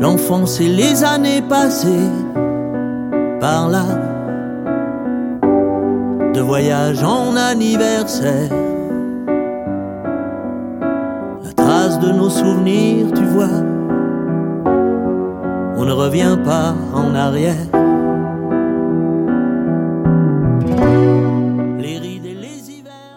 l'enfance et les années passées par là, de voyage en anniversaire. La trace de nos souvenirs, tu vois, on ne revient pas en arrière.